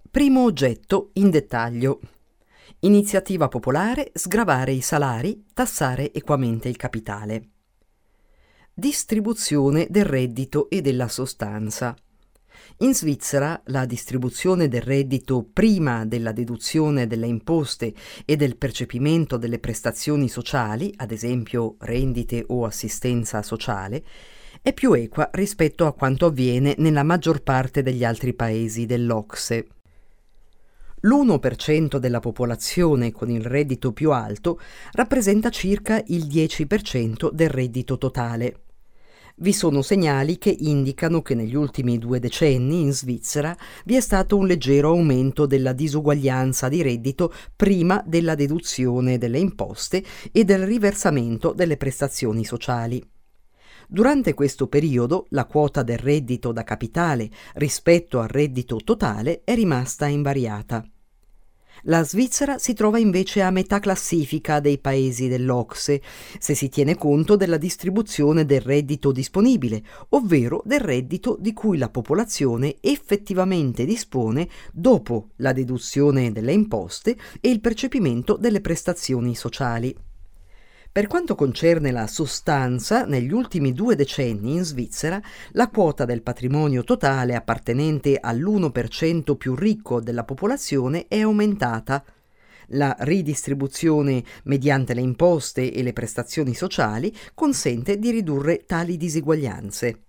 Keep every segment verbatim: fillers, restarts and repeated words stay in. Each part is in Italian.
Primo oggetto in dettaglio. Iniziativa popolare: sgravare i salari, tassare equamente il capitale. Distribuzione del reddito e della sostanza. In Svizzera la distribuzione del reddito prima della deduzione delle imposte e del percepimento delle prestazioni sociali, ad esempio rendite o assistenza sociale, è più equa rispetto a quanto avviene nella maggior parte degli altri paesi dell'O C S E. L'uno per cento della popolazione con il reddito più alto rappresenta circa il dieci per cento del reddito totale. Vi sono segnali che indicano che negli ultimi due decenni in Svizzera vi è stato un leggero aumento della disuguaglianza di reddito prima della deduzione delle imposte e del riversamento delle prestazioni sociali. Durante questo periodo la quota del reddito da capitale rispetto al reddito totale è rimasta invariata. La Svizzera si trova invece a metà classifica dei paesi dell'O C S E se si tiene conto della distribuzione del reddito disponibile, ovvero del reddito di cui la popolazione effettivamente dispone dopo la deduzione delle imposte e il percepimento delle prestazioni sociali. Per quanto concerne la sostanza, negli ultimi due decenni in Svizzera la quota del patrimonio totale appartenente all'uno per cento più ricco della popolazione è aumentata. La ridistribuzione mediante le imposte e le prestazioni sociali consente di ridurre tali diseguaglianze.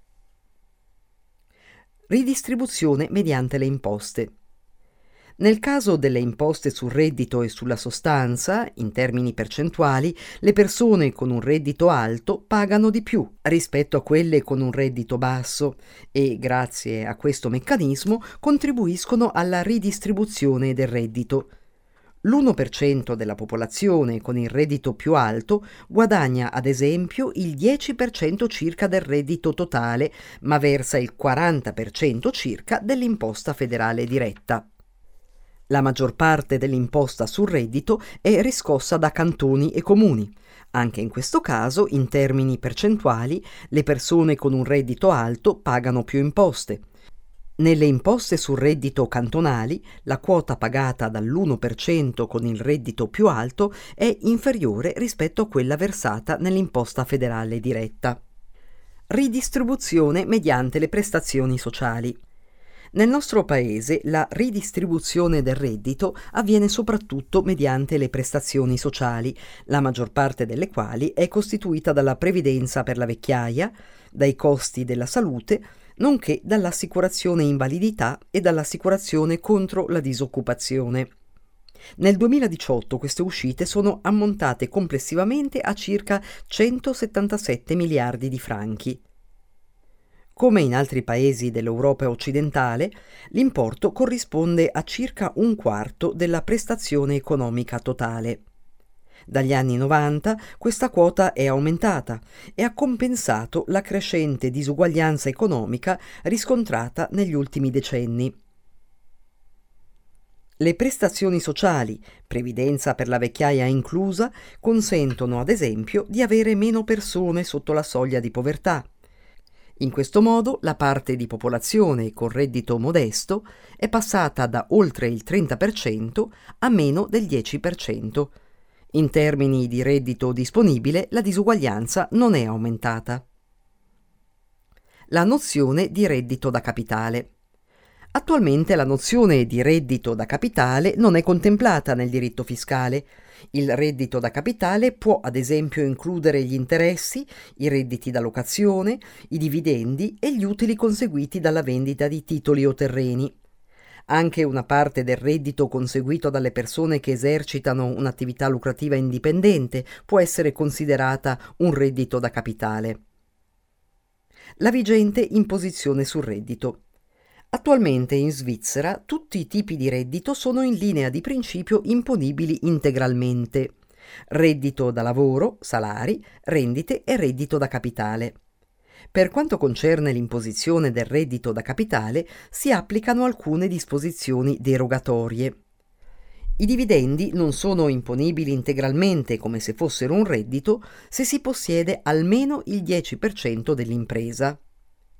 Ridistribuzione mediante le imposte. Nel caso delle imposte sul reddito e sulla sostanza, in termini percentuali, le persone con un reddito alto pagano di più rispetto a quelle con un reddito basso e, grazie a questo meccanismo, contribuiscono alla ridistribuzione del reddito. L'uno per cento della popolazione con il reddito più alto guadagna, ad esempio, il dieci per cento circa del reddito totale, ma versa il quaranta per cento circa dell'imposta federale diretta. La maggior parte dell'imposta sul reddito è riscossa da cantoni e comuni. Anche in questo caso, in termini percentuali, le persone con un reddito alto pagano più imposte. Nelle imposte sul reddito cantonali, la quota pagata dall'uno per cento con il reddito più alto è inferiore rispetto a quella versata nell'imposta federale diretta. Ridistribuzione mediante le prestazioni sociali. Nel nostro paese la ridistribuzione del reddito avviene soprattutto mediante le prestazioni sociali, la maggior parte delle quali è costituita dalla previdenza per la vecchiaia, dai costi della salute, nonché dall'assicurazione invalidità e dall'assicurazione contro la disoccupazione. Nel duemiladiciotto queste uscite sono ammontate complessivamente a circa centosettantasette miliardi di franchi. Come in altri paesi dell'Europa occidentale, l'importo corrisponde a circa un quarto della prestazione economica totale. Dagli anni novanta questa quota è aumentata e ha compensato la crescente disuguaglianza economica riscontrata negli ultimi decenni. Le prestazioni sociali, previdenza per la vecchiaia inclusa, consentono ad esempio di avere meno persone sotto la soglia di povertà. In questo modo la parte di popolazione con reddito modesto è passata da oltre il trenta per cento a meno del dieci per cento. In termini di reddito disponibile la disuguaglianza non è aumentata. La nozione di reddito da capitale. Attualmente la nozione di reddito da capitale non è contemplata nel diritto fiscale. Il reddito da capitale può ad esempio includere gli interessi, i redditi da locazione, i dividendi e gli utili conseguiti dalla vendita di titoli o terreni. Anche una parte del reddito conseguito dalle persone che esercitano un'attività lucrativa indipendente può essere considerata un reddito da capitale. La vigente imposizione sul reddito. Attualmente in Svizzera tutti i tipi di reddito sono in linea di principio imponibili integralmente: reddito da lavoro, salari, rendite e reddito da capitale. Per quanto concerne l'imposizione del reddito da capitale, si applicano alcune disposizioni derogatorie. I dividendi non sono imponibili integralmente come se fossero un reddito se si possiede almeno il dieci per cento dell'impresa.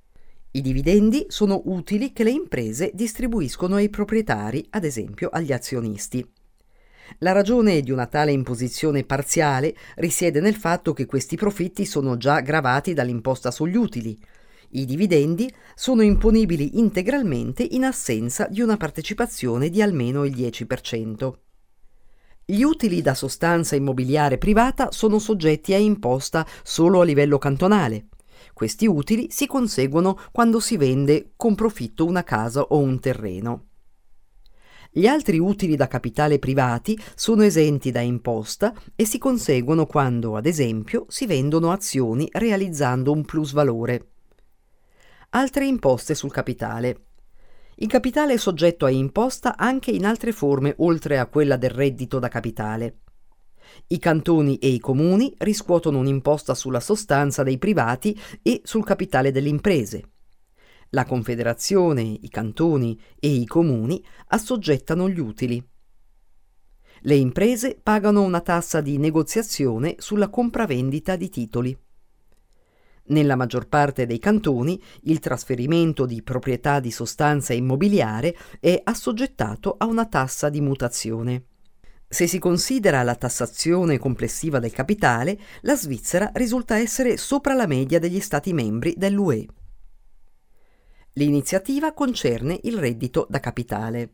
I dividendi sono utili che le imprese distribuiscono ai proprietari, ad esempio agli azionisti. La ragione di una tale imposizione parziale risiede nel fatto che questi profitti sono già gravati dall'imposta sugli utili. I dividendi sono imponibili integralmente in assenza di una partecipazione di almeno il dieci per cento. Gli utili da sostanza immobiliare privata sono soggetti a imposta solo a livello cantonale. Questi utili si conseguono quando si vende con profitto una casa o un terreno. Gli altri utili da capitale privati sono esenti da imposta e si conseguono quando, ad esempio, si vendono azioni realizzando un plusvalore. Altre imposte sul capitale. Il capitale è soggetto a imposta anche in altre forme oltre a quella del reddito da capitale. I cantoni e i comuni riscuotono un'imposta sulla sostanza dei privati e sul capitale delle imprese. La Confederazione, i cantoni e i comuni assoggettano gli utili. Le imprese pagano una tassa di negoziazione sulla compravendita di titoli. Nella maggior parte dei cantoni il trasferimento di proprietà di sostanza immobiliare è assoggettato a una tassa di mutazione. Se si considera la tassazione complessiva del capitale, la Svizzera risulta essere sopra la media degli Stati membri dell'U E. L'iniziativa concerne il reddito da capitale.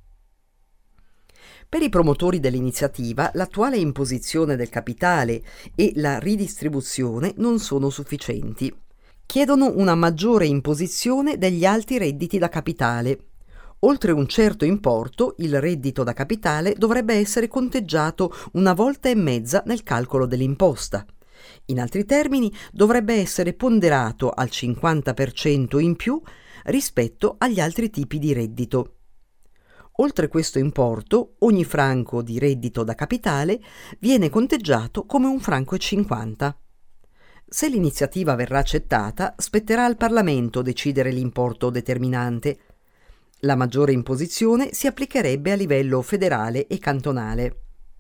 Per i promotori dell'iniziativa, l'attuale imposizione del capitale e la ridistribuzione non sono sufficienti. Chiedono una maggiore imposizione degli alti redditi da capitale. Oltre un certo importo, il reddito da capitale dovrebbe essere conteggiato una volta e mezza nel calcolo dell'imposta. In altri termini, dovrebbe essere ponderato al cinquanta per cento in più rispetto agli altri tipi di reddito. Oltre questo importo, ogni franco di reddito da capitale viene conteggiato come un franco e cinquanta. Se l'iniziativa verrà accettata, spetterà al Parlamento decidere l'importo determinante. La maggiore imposizione si applicherebbe a livello federale e cantonale.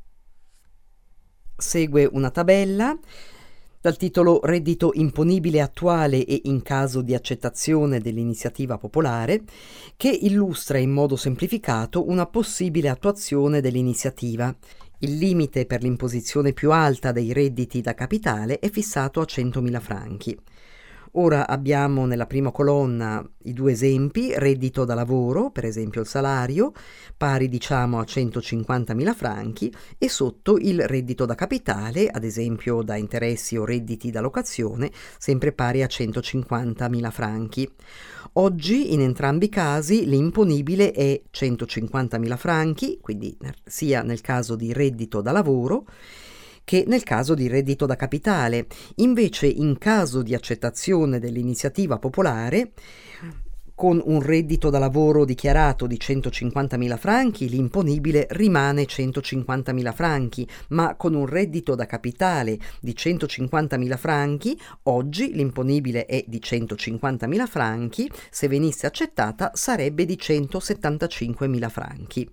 Segue una tabella dal titolo Reddito imponibile attuale e in caso di accettazione dell'iniziativa popolare, che illustra in modo semplificato una possibile attuazione dell'iniziativa. Il limite per l'imposizione più alta dei redditi da capitale è fissato a centomila franchi. Ora abbiamo nella prima colonna i due esempi: reddito da lavoro, per esempio il salario, pari diciamo a centocinquantamila franchi, e sotto il reddito da capitale, ad esempio da interessi o redditi da locazione, sempre pari a centocinquantamila franchi. Oggi in entrambi i casi l'imponibile è centocinquantamila franchi, quindi sia nel caso di reddito da lavoro che nel caso di reddito da capitale. Invece, in caso di accettazione dell'iniziativa popolare, con un reddito da lavoro dichiarato di centocinquantamila franchi, l'imponibile rimane centocinquantamila franchi, ma con un reddito da capitale di centocinquantamila franchi, oggi l'imponibile è di centocinquantamila franchi, se venisse accettata sarebbe di centosettantacinquemila franchi.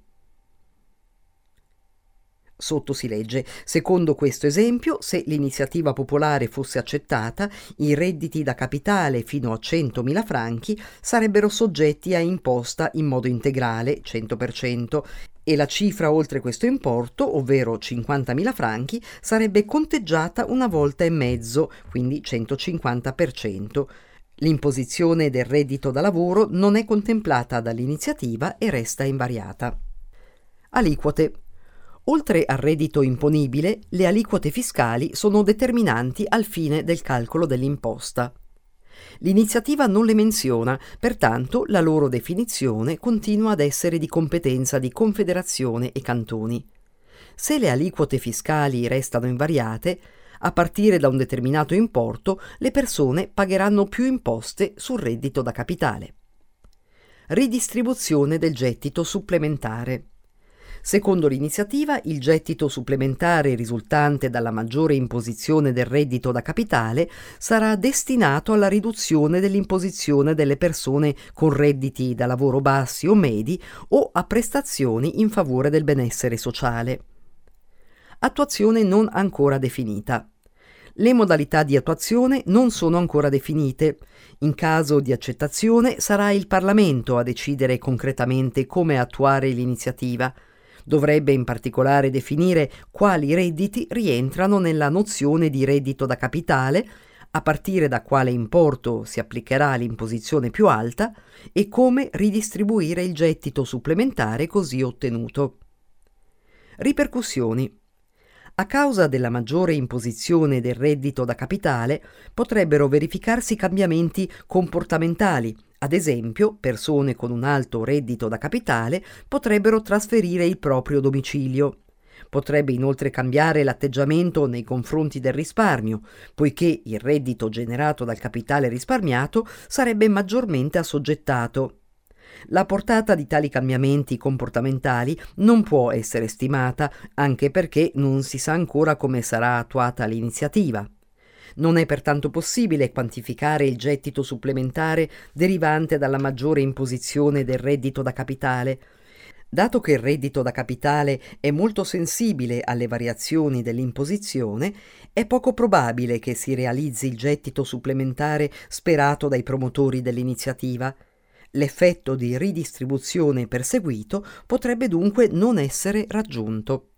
Sotto si legge: secondo questo esempio, se l'iniziativa popolare fosse accettata, i redditi da capitale fino a centomila franchi sarebbero soggetti a imposta in modo integrale, cento per cento, e la cifra oltre questo importo, ovvero cinquantamila franchi, sarebbe conteggiata una volta e mezzo, quindi centocinquanta per cento. L'imposizione del reddito da lavoro non è contemplata dall'iniziativa e resta invariata. Aliquote. Oltre al reddito imponibile, le aliquote fiscali sono determinanti al fine del calcolo dell'imposta. L'iniziativa non le menziona, pertanto la loro definizione continua ad essere di competenza di Confederazione e cantoni. Se le aliquote fiscali restano invariate, a partire da un determinato importo, le persone pagheranno più imposte sul reddito da capitale. Ridistribuzione del gettito supplementare. Secondo l'iniziativa, il gettito supplementare risultante dalla maggiore imposizione del reddito da capitale sarà destinato alla riduzione dell'imposizione delle persone con redditi da lavoro bassi o medi o a prestazioni in favore del benessere sociale. Attuazione non ancora definita. Le modalità di attuazione non sono ancora definite. In caso di accettazione sarà il Parlamento a decidere concretamente come attuare l'iniziativa. Dovrebbe in particolare definire quali redditi rientrano nella nozione di reddito da capitale, a partire da quale importo si applicherà l'imposizione più alta e come ridistribuire il gettito supplementare così ottenuto. Ripercussioni. A causa della maggiore imposizione del reddito da capitale potrebbero verificarsi cambiamenti comportamentali. Ad esempio, persone con un alto reddito da capitale potrebbero trasferire il proprio domicilio. Potrebbe inoltre cambiare l'atteggiamento nei confronti del risparmio, poiché il reddito generato dal capitale risparmiato sarebbe maggiormente assoggettato. La portata di tali cambiamenti comportamentali non può essere stimata, anche perché non si sa ancora come sarà attuata l'iniziativa. Non è pertanto possibile quantificare il gettito supplementare derivante dalla maggiore imposizione del reddito da capitale. Dato che il reddito da capitale è molto sensibile alle variazioni dell'imposizione, è poco probabile che si realizzi il gettito supplementare sperato dai promotori dell'iniziativa. L'effetto di ridistribuzione perseguito potrebbe dunque non essere raggiunto.